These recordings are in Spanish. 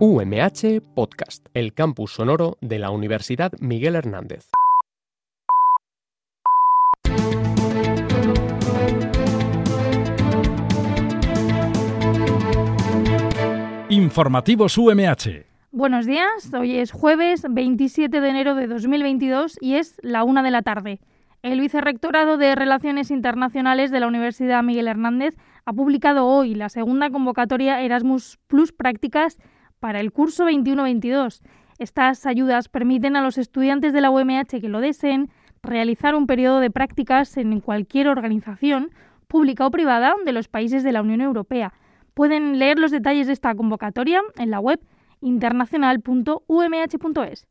UMH Podcast, el campus sonoro de la Universidad Miguel Hernández. Informativos UMH. Buenos días, hoy es jueves 27 de enero de 2022 y es la 1 de la tarde. El Vicerrectorado de Relaciones Internacionales de la Universidad Miguel Hernández ha publicado hoy la segunda convocatoria Erasmus Plus Prácticas para el curso 21-22. Estas ayudas permiten a los estudiantes de la UMH que lo deseen realizar un periodo de prácticas en cualquier organización, pública o privada, de los países de la Unión Europea. Pueden leer los detalles de esta convocatoria en la web internacional.umh.es.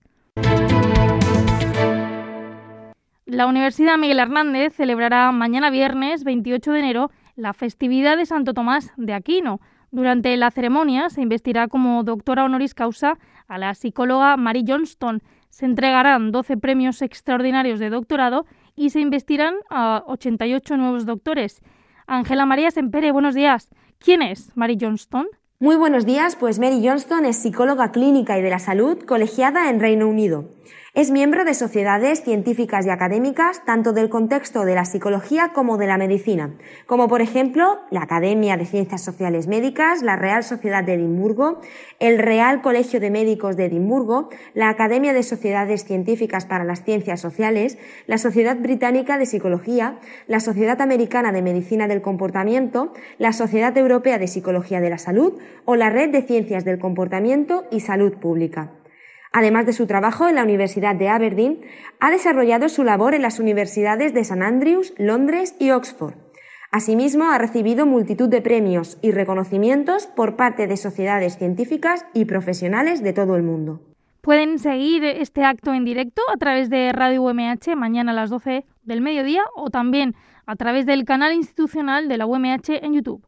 La Universidad Miguel Hernández celebrará mañana viernes 28 de enero la festividad de Santo Tomás de Aquino. Durante la ceremonia se investirá como doctora honoris causa a la psicóloga Mary Johnston. Se entregarán 12 premios extraordinarios de doctorado y se investirán a 88 nuevos doctores. Ángela María Sempere, buenos días. ¿Quién es Mary Johnston? Muy buenos días, pues Mary Johnston es psicóloga clínica y de la salud colegiada en Reino Unido. Es miembro de sociedades científicas y académicas tanto del contexto de la psicología como de la medicina, como por ejemplo la Academia de Ciencias Sociales Médicas, la Real Sociedad de Edimburgo, el Real Colegio de Médicos de Edimburgo, la Academia de Sociedades Científicas para las Ciencias Sociales, la Sociedad Británica de Psicología, la Sociedad Americana de Medicina del Comportamiento, la Sociedad Europea de Psicología de la Salud o la Red de Ciencias del Comportamiento y Salud Pública. Además de su trabajo en la Universidad de Aberdeen, ha desarrollado su labor en las universidades de St. Andrews, Londres y Oxford. Asimismo, ha recibido multitud de premios y reconocimientos por parte de sociedades científicas y profesionales de todo el mundo. Pueden seguir este acto en directo a través de Radio UMH mañana a las 12 del mediodía o también a través del canal institucional de la UMH en YouTube.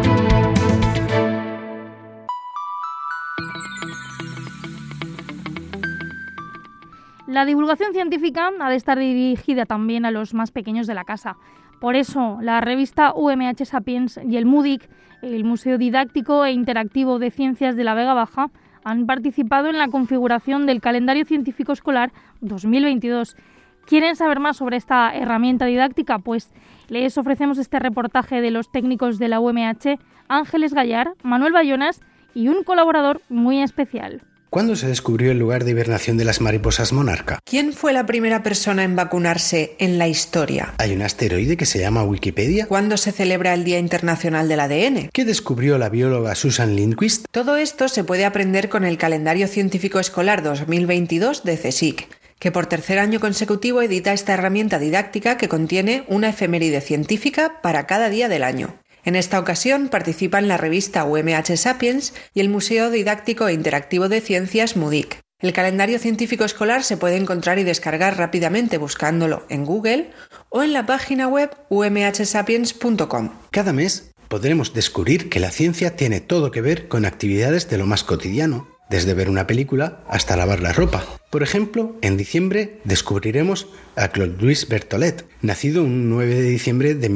La divulgación científica ha de estar dirigida también a los más pequeños de la casa. Por eso, la revista UMH Sapiens y el MUDIC, el Museo Didáctico e Interactivo de Ciencias de la Vega Baja, han participado en la configuración del calendario científico escolar 2022. ¿Quieren saber más sobre esta herramienta didáctica? Pues les ofrecemos este reportaje de los técnicos de la UMH, Ángeles Gallar, Manuel Bayonas y un colaborador muy especial. ¿Cuándo se descubrió el lugar de hibernación de las mariposas monarca? ¿Quién fue la primera persona en vacunarse en la historia? ¿Hay un asteroide que se llama Wikipedia? ¿Cuándo se celebra el Día Internacional del ADN? ¿Qué descubrió la bióloga Susan Lindquist? Todo esto se puede aprender con el Calendario Científico Escolar 2022 de CSIC, que por tercer año consecutivo edita esta herramienta didáctica que contiene una efeméride científica para cada día del año. En esta ocasión participan la revista UMH Sapiens y el Museo Didáctico e Interactivo de Ciencias MUDIC. El calendario científico escolar se puede encontrar y descargar rápidamente buscándolo en Google o en la página web umhsapiens.com. Cada mes podremos descubrir que la ciencia tiene todo que ver con actividades de lo más cotidiano, desde ver una película hasta lavar la ropa. Por ejemplo, en diciembre descubriremos a Claude-Louis Berthollet, nacido un 9 de diciembre de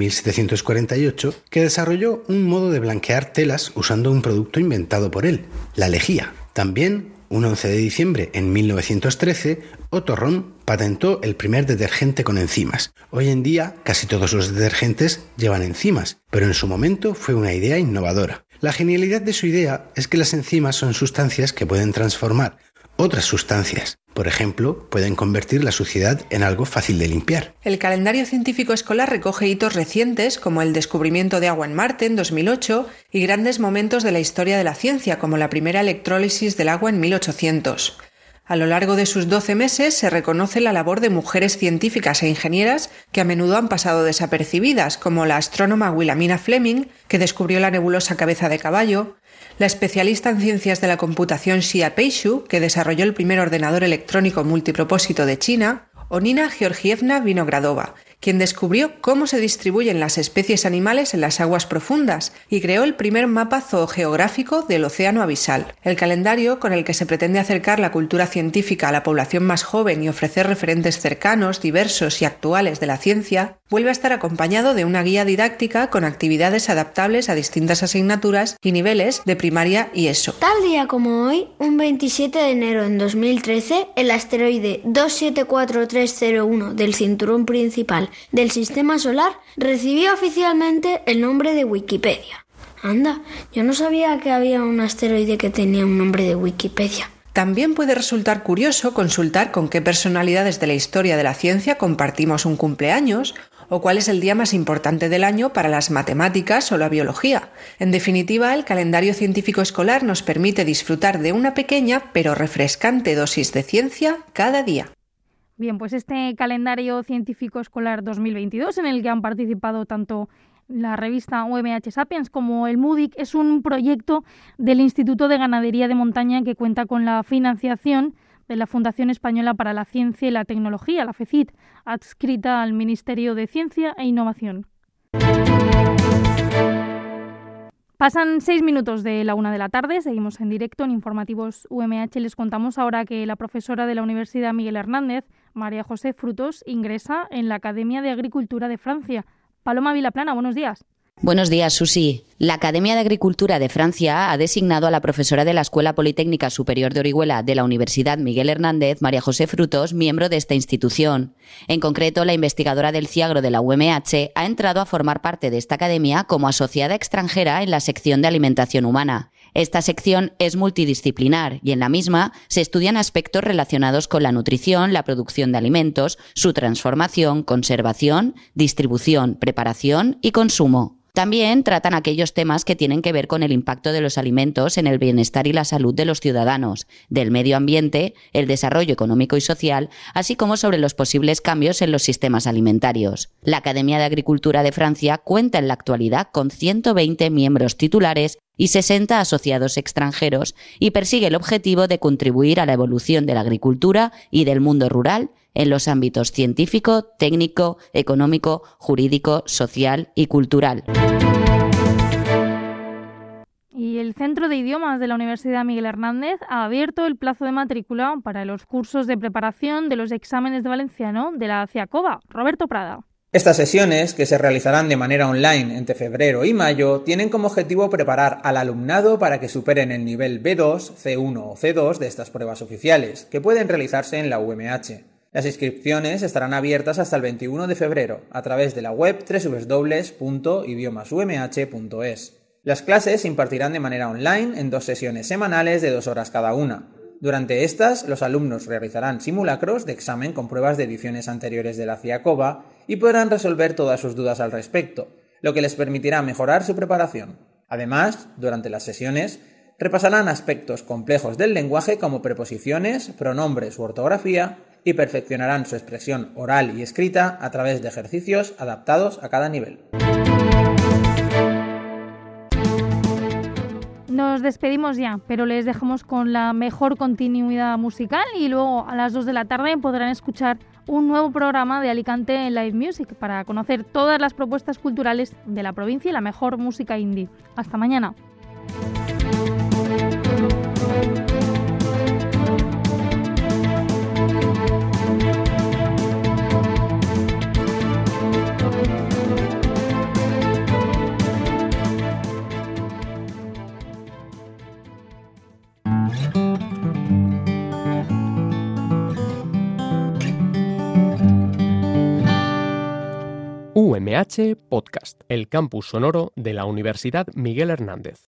1748, que desarrolló un modo de blanquear telas usando un producto inventado por él, la lejía. También, un 11 de diciembre en 1913, Otto Ron patentó el primer detergente con enzimas. Hoy en día, casi todos los detergentes llevan enzimas, pero en su momento fue una idea innovadora. La genialidad de su idea es que las enzimas son sustancias que pueden transformar otras sustancias. Por ejemplo, pueden convertir la suciedad en algo fácil de limpiar. El calendario científico escolar recoge hitos recientes como el descubrimiento de agua en Marte en 2008 y grandes momentos de la historia de la ciencia como la primera electrólisis del agua en 1800. A lo largo de sus 12 meses se reconoce la labor de mujeres científicas e ingenieras que a menudo han pasado desapercibidas, como la astrónoma Wilhelmina Fleming, que descubrió la nebulosa Cabeza de Caballo, la especialista en ciencias de la computación Xia Peishu, que desarrolló el primer ordenador electrónico multipropósito de China, o Nina Georgievna Vinogradova, quien descubrió cómo se distribuyen las especies animales en las aguas profundas y creó el primer mapa zoogeográfico del océano abisal. El calendario, con el que se pretende acercar la cultura científica a la población más joven y ofrecer referentes cercanos, diversos y actuales de la ciencia, vuelve a estar acompañado de una guía didáctica con actividades adaptables a distintas asignaturas y niveles de primaria y ESO. Tal día como hoy, un 27 de enero en 2013, el asteroide 274301 del cinturón principal del Sistema Solar recibió oficialmente el nombre de Wikipedia. Anda, yo no sabía que había un asteroide que tenía un nombre de Wikipedia. También puede resultar curioso consultar con qué personalidades de la historia de la ciencia compartimos un cumpleaños o cuál es el día más importante del año para las matemáticas o la biología. En definitiva, el calendario científico escolar nos permite disfrutar de una pequeña pero refrescante dosis de ciencia cada día. Bien, pues este calendario científico escolar 2022, en el que han participado tanto la revista UMH Sapiens como el MUDIC, es un proyecto del Instituto de Ganadería de Montaña que cuenta con la financiación de la Fundación Española para la Ciencia y la Tecnología, la FECIT, adscrita al Ministerio de Ciencia e Innovación. Pasan 6 minutos de la 1 de la tarde, seguimos en directo en Informativos UMH. Les contamos ahora que la profesora de la Universidad Miguel Hernández, María José Frutos, ingresa en la Academia de Agricultura de Francia. Paloma Vilaplana, buenos días. Buenos días, Susi. La Academia de Agricultura de Francia ha designado a la profesora de la Escuela Politécnica Superior de Orihuela de la Universidad Miguel Hernández, María José Frutos, miembro de esta institución. En concreto, la investigadora del CIAGRO de la UMH ha entrado a formar parte de esta academia como asociada extranjera en la sección de alimentación humana. Esta sección es multidisciplinar y en la misma se estudian aspectos relacionados con la nutrición, la producción de alimentos, su transformación, conservación, distribución, preparación y consumo. También tratan aquellos temas que tienen que ver con el impacto de los alimentos en el bienestar y la salud de los ciudadanos, del medio ambiente, el desarrollo económico y social, así como sobre los posibles cambios en los sistemas alimentarios. La Academia de Agricultura de Francia cuenta en la actualidad con 120 miembros titulares y 60 asociados extranjeros y persigue el objetivo de contribuir a la evolución de la agricultura y del mundo rural en los ámbitos científico, técnico, económico, jurídico, social y cultural. Y el Centro de Idiomas de la Universidad Miguel Hernández ha abierto el plazo de matrícula para los cursos de preparación de los exámenes de valenciano de la CIACOBA. Roberto Prada. Estas sesiones, que se realizarán de manera online entre febrero y mayo, tienen como objetivo preparar al alumnado para que superen el nivel B2, C1 o C2 de estas pruebas oficiales, que pueden realizarse en la UMH. Las inscripciones estarán abiertas hasta el 21 de febrero a través de la web www.idiomasumh.es. Las clases se impartirán de manera online en 2 sesiones semanales de 2 horas cada una. Durante estas, los alumnos realizarán simulacros de examen con pruebas de ediciones anteriores de la CIACOBA y podrán resolver todas sus dudas al respecto, lo que les permitirá mejorar su preparación. Además, durante las sesiones, repasarán aspectos complejos del lenguaje como preposiciones, pronombres u ortografía y perfeccionarán su expresión oral y escrita a través de ejercicios adaptados a cada nivel. Nos despedimos ya, pero les dejamos con la mejor continuidad musical y luego a las 2 de la tarde podrán escuchar un nuevo programa de Alicante en Live Music para conocer todas las propuestas culturales de la provincia y la mejor música indie. Hasta mañana. UMH Podcast, el campus sonoro de la Universidad Miguel Hernández.